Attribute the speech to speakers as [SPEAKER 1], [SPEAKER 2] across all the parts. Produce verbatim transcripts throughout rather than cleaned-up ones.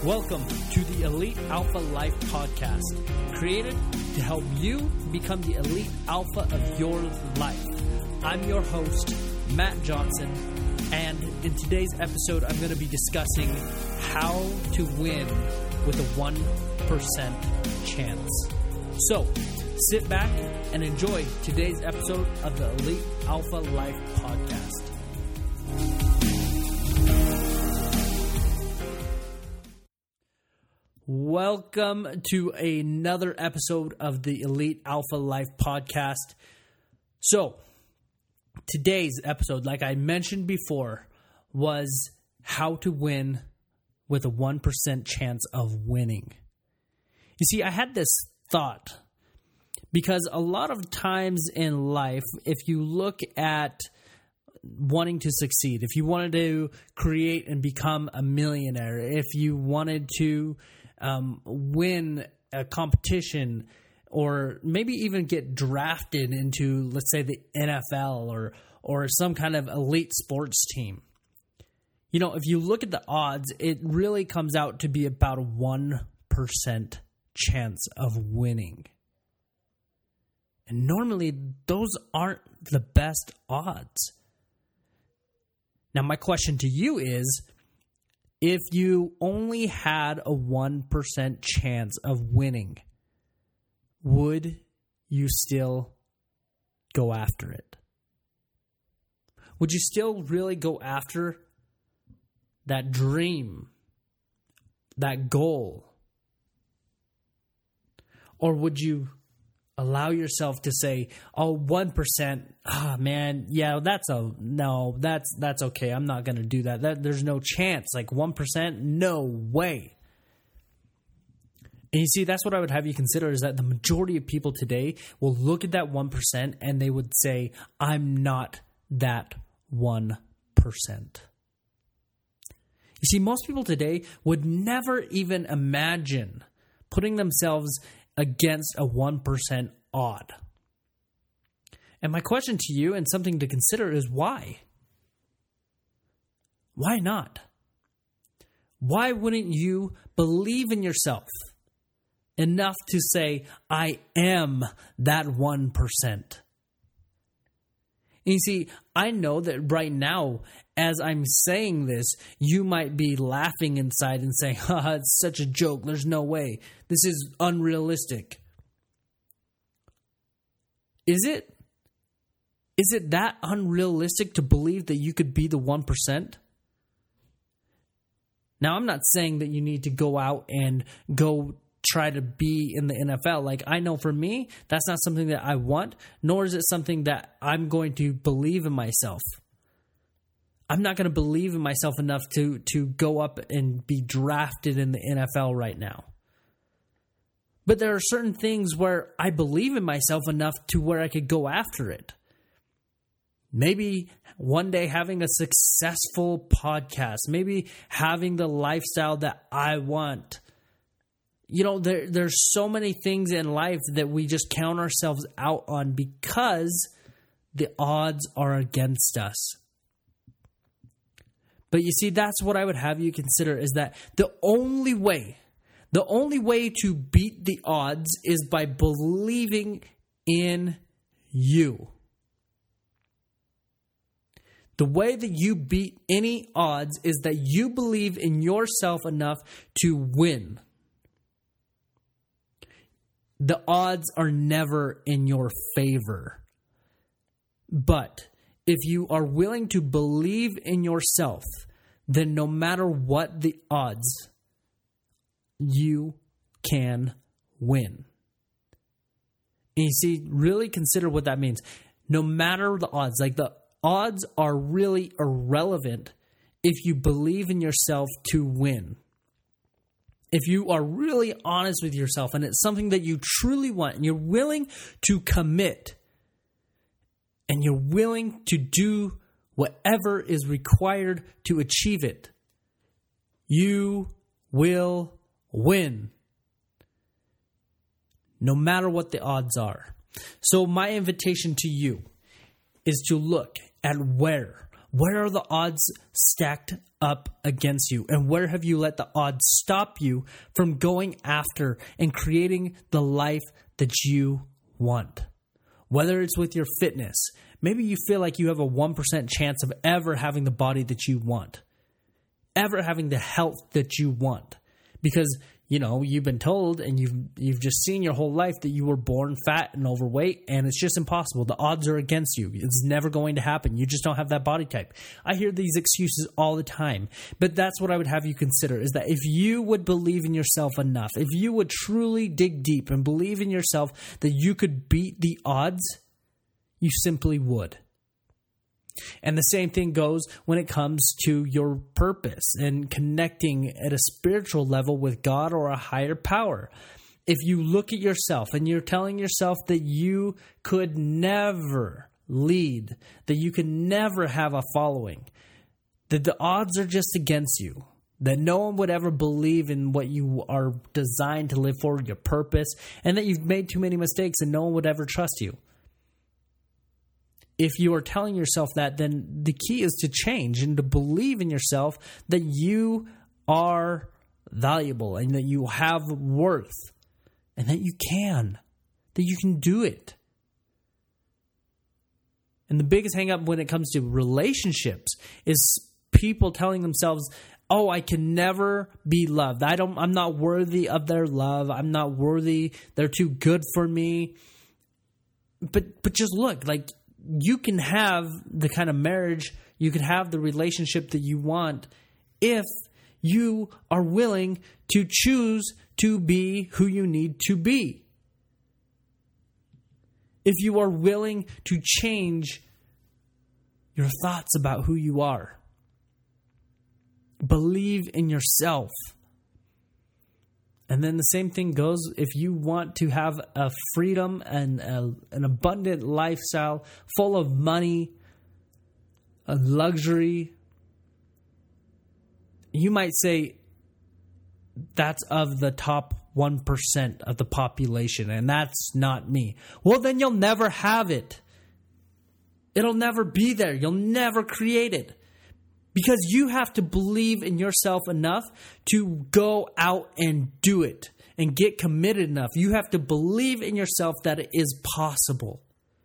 [SPEAKER 1] Welcome to the Elite Alpha Life Podcast, created to help you become the elite alpha of your life. I'm your host, Matt Johnson, and in today's episode, I'm going to be discussing how to win with a one percent chance. So, sit back and enjoy today's episode of the Elite Alpha Life Podcast. Welcome to another episode of the Elite Alpha Life Podcast. So, today's episode, like I mentioned before, was how to win with a one percent chance of winning. You see, I had this thought because a lot of times in life, if you look at wanting to succeed, if you wanted to create and become a millionaire, if you wanted to Um, win a competition, or maybe even get drafted into, let's say, the N F L or or some kind of elite sports team. You know, if you look at the odds, it really comes out to be about a one percent chance of winning. And normally, those aren't the best odds. Now, my question to you is, if you only had a one percent chance of winning, would you still go after it? Would you still really go after that dream, that goal? Or would you allow yourself to say, oh, one percent, ah, man, yeah, that's a, no, that's, that's okay. I'm not going to do that. That. There's no chance. Like one percent, no way. And you see, that's what I would have you consider, is that the majority of people today will look at that one percent and they would say, I'm not that one percent. You see, most people today would never even imagine putting themselves against a one percent odd. And my question to you, and something to consider, is why? Why not? Why wouldn't you believe in yourself enough to say, I am that one percent? And you see, I know that right now, as I'm saying this, you might be laughing inside and saying, haha, it's such a joke. There's no way. This is unrealistic. Is it? Is it that unrealistic to believe that you could be the one percent? Now, I'm not saying that you need to go out and go try to be in the N F L. Like, I know for me, that's not something that I want, nor is it something that I'm going to believe in myself. I'm not going to believe in myself enough to, to go up and be drafted in the N F L right now. But there are certain things where I believe in myself enough to where I could go after it. Maybe one day having a successful podcast, maybe having the lifestyle that I want. You know, there, there's so many things in life that we just count ourselves out on because the odds are against us. But you see, that's what I would have you consider, is that the only way, the only way to beat the odds is by believing in you. The way that you beat any odds is that you believe in yourself enough to win. The odds are never in your favor. But if you are willing to believe in yourself, then no matter what the odds, you can win. And you see, really consider what that means. No matter the odds, like the odds are really irrelevant if you believe in yourself to win. If you are really honest with yourself and it's something that you truly want and you're willing to commit and you're willing to do whatever is required to achieve it, you will win. No matter what the odds are. So my invitation to you is to look at where. Where are the odds stacked up against you? And where have you let the odds stop you from going after and creating the life that you want? Whether it's with your fitness, maybe you feel like you have a one percent chance of ever having the body that you want, ever having the health that you want, because you know, you've been told and you've you've just seen your whole life that you were born fat and overweight, and it's just impossible. The odds are against you. It's never going to happen. You just don't have that body type. I hear these excuses all the time, but that's what I would have you consider, is that if you would believe in yourself enough, if you would truly dig deep and believe in yourself that you could beat the odds, you simply would. And the same thing goes when it comes to your purpose and connecting at a spiritual level with God or a higher power. If you look at yourself and you're telling yourself that you could never lead, that you could never have a following, that the odds are just against you, that no one would ever believe in what you are designed to live for, your purpose, and that you've made too many mistakes and no one would ever trust you. If you are telling yourself that, then the key is to change and to believe in yourself that you are valuable and that you have worth and that you can, that you can do it. And the biggest hang up when it comes to relationships is people telling themselves, oh, I can never be loved. I don't, I'm not worthy of their love. I'm not worthy. They're too good for me. But, but just look, like, you can have the kind of marriage, you can have the relationship that you want if you are willing to choose to be who you need to be. If you are willing to change your thoughts about who you are. Believe in yourself. And then the same thing goes if you want to have a freedom and a, an abundant lifestyle full of money, a luxury. You might say that's of the top one percent of the population, and that's not me. Well, then you'll never have it. It'll never be there. You'll never create it. Because you have to believe in yourself enough to go out and do it and get committed enough. You have to believe in yourself that it is possible.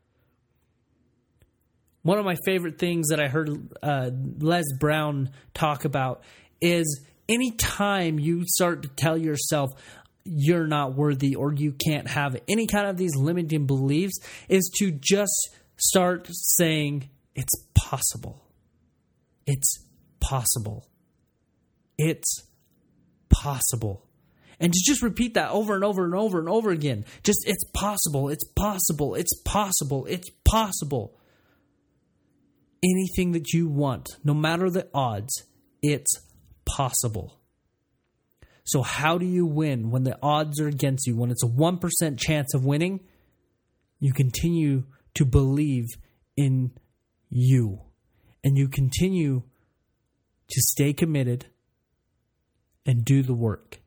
[SPEAKER 1] One of my favorite things that I heard uh, Les Brown talk about is anytime you start to tell yourself you're not worthy or you can't have it, any kind of these limiting beliefs, is to just start saying it's possible. It's possible. It's possible. And to just repeat that over and over and over and over again. Just, it's possible. It's possible. It's possible. It's possible. Anything that you want, no matter the odds, it's possible. So how do you win when the odds are against you? When it's a one percent chance of winning, you continue to believe in you. And you continue to stay committed and do the work.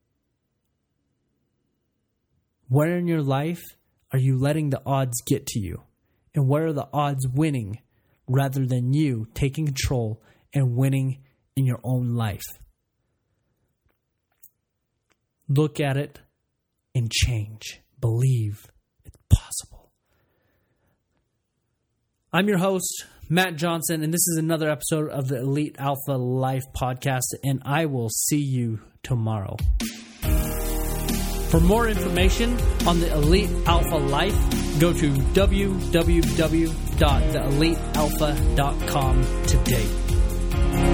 [SPEAKER 1] Where in your life are you letting the odds get to you? And where are the odds winning rather than you taking control and winning in your own life? Look at it and change. Believe it's possible. I'm your host, Matt Johnson, and this is another episode of the Elite Alpha Life Podcast, and I will see you tomorrow. For more information on the Elite Alpha Life, go to w w w dot the elite alpha dot com today.